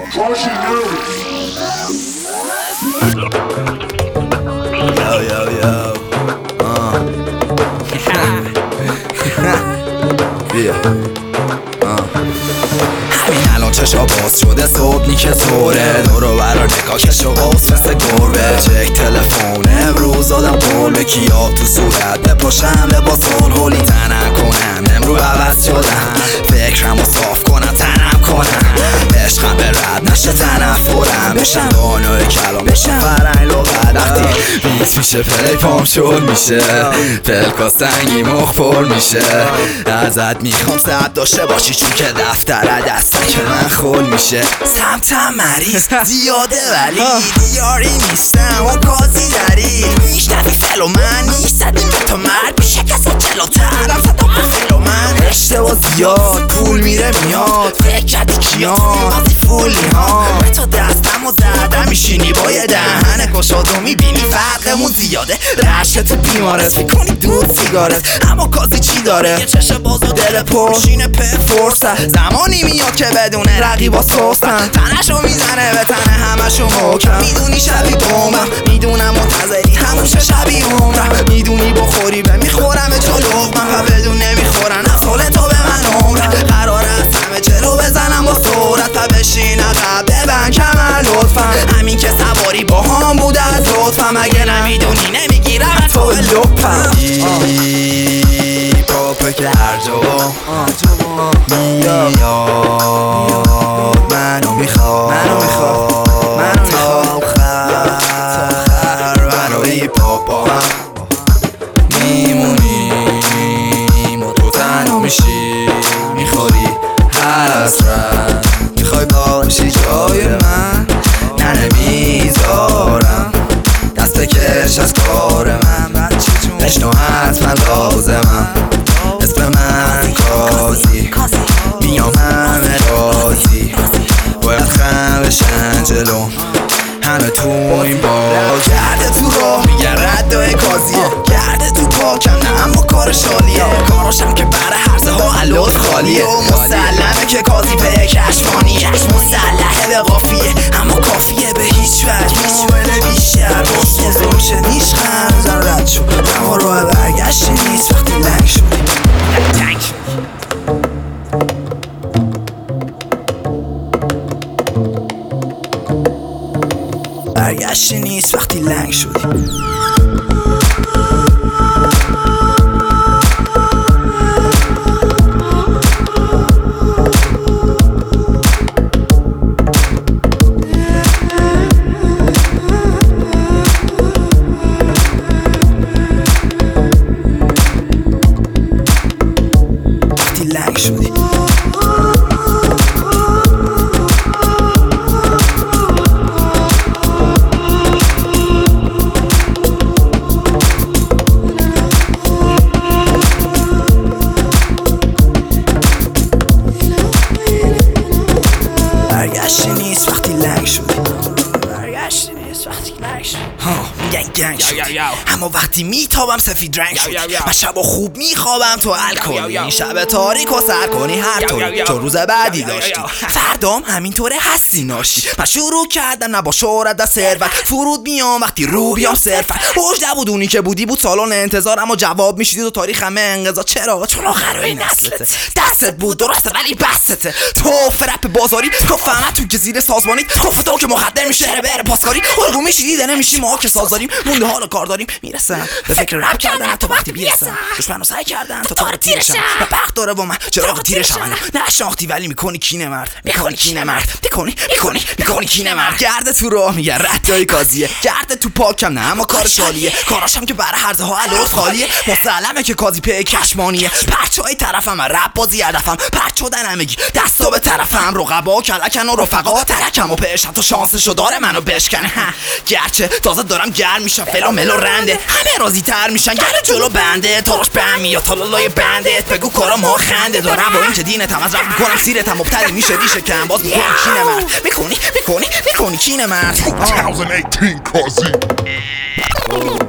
همین الان چشا باز شده صبح که زوره دورو برا نگاه کشو باز مثل گربه چک تلفون امروز آدم قول به کیاب تو صورت بپاشم لباس هولی تنم کنم امرو عوض شدم فکرمو صاف کنم تنم کنم عشقم به رد نشه تنفرم بشم دانای کلام بشم فرنگ لغت وقتی بیس میشه پلی پام شل میشه پلکا سنگی مخ پر میشه ازت میخوام سب داشته باشی چون که دفتر دستم که من خول میشه سمتم مریض زیاده ولی دیاری نیستم و کازی داری میشنوی فلو من نیستدیم تا مرد میشه کسی جلوترم صدا فلو من اشتباه زیاد پول میره میاد فکر کردی کیان بازی فولی ها به تو دستم و زدم میشینی با یه دهن گشاد و میبینی فرقمون زیاده رشت بیمارست میکنی دود سیگارت اما کازی چی داره یه چشم باز و دل پر شینه په فرصت زمانی میاد که بدونه رقیبا سوستن تنشو میزنه به تنه همشو محکم میدونی شبی بومم میدونم منتظری هموشه شبی عمرم میدونی بخوری به میخورم به جلوغمم و بدون نمیخورن از حال تو به من عمرم قرار است همه جلو بزنم با صورت و بشین عقب ببن کمر لطفم همین که سواری با هم بوده از لطفم اگه نمیدونی نمیگیرم تو لپم پاپه که هر جا میاد منو میخواد تا آخر برای پاپا میمونیم و تو تنها میشی میخوری هر حسرت میخوای باشی جای من نه نمیذارم دست بکش از کار من بشنو حتما لازمم اسم من کازی میام همه رازی باید خم بشن جلوم همه تو این با گرده تو راه میگه ردای کازیه گرده تو پاکم نه اما کار شالیه کاراشم که بره هرزه ها علوت خالیه مسلمه که کازی به کشمانیه مسلحه به قافیه اما کافیه به هیچ وجه مشوله بیشتر باشه زوشه نیش خم رد شد اما راه برگشت نیست وقتی لنگ شد برگشتی نیست وقتی لنگ شدی وقتی لنگ شدی برگشتی نیست وقتی لنگ شدی برگشتی نیست وقتی لنگ شدی میگن گنگ شدی اما وقتی میتابم سفید رنگ شدی من شبا خوب میخوابم تو الکل این شب تاریک و سر کنی هر طوری چون روز بعدی داشتی فردام همینطوره هستی ناشی من شروع کردم نه با شهرت و ثروت فرود میام وقتی رو بیام صرفا اوج نبود اونی که بودی بود سالن انتظار اما جواب میشیدی تو تاریخ همه انقضا چرا چون آخرای نسلت دستت بود درسته ولی بسته تو فرپ بازاری تو فهمت تو که زیر سازمانی تو که مخدر میشه بره پاسکاری الگو میشی دیده نمیشی ما که سازداریم مونده حال کار داریم میرسم به فکر رپ کردن تا وقتی بیرسم دشمنو سعی کردن تا تار تیرشم و بخت داره با من چراغ تیرشم نشناختی ولی میکنی کینه مرد میکنی کینه مرد گرده تو راه میگه ردای کازیه گرده تو پاکم نه اما کار شالیه کاراشم که برای هرزه ها علوت خالیه مسلمه که کازی په کشمانیه پرچای طرفم رپ بازی هدفم پرچ شدن همگی دستا به طرفم رقبا کلکن و رفقا ترکم و پشم تو شانسشو داره منو بشکنه گرچه تازه دارم گرم میشم فلا ملو رنده همه راضی تر میشن گره جلو بنده تاراش بهم میاد تالالای بنده بگو کارا ما خنده دارم با این که دینتم از رفت میکنم سیرتم مبتدی میشه ریشه کم باز میکنم کینه مرد میکنی کینه مرد 2018 Kazi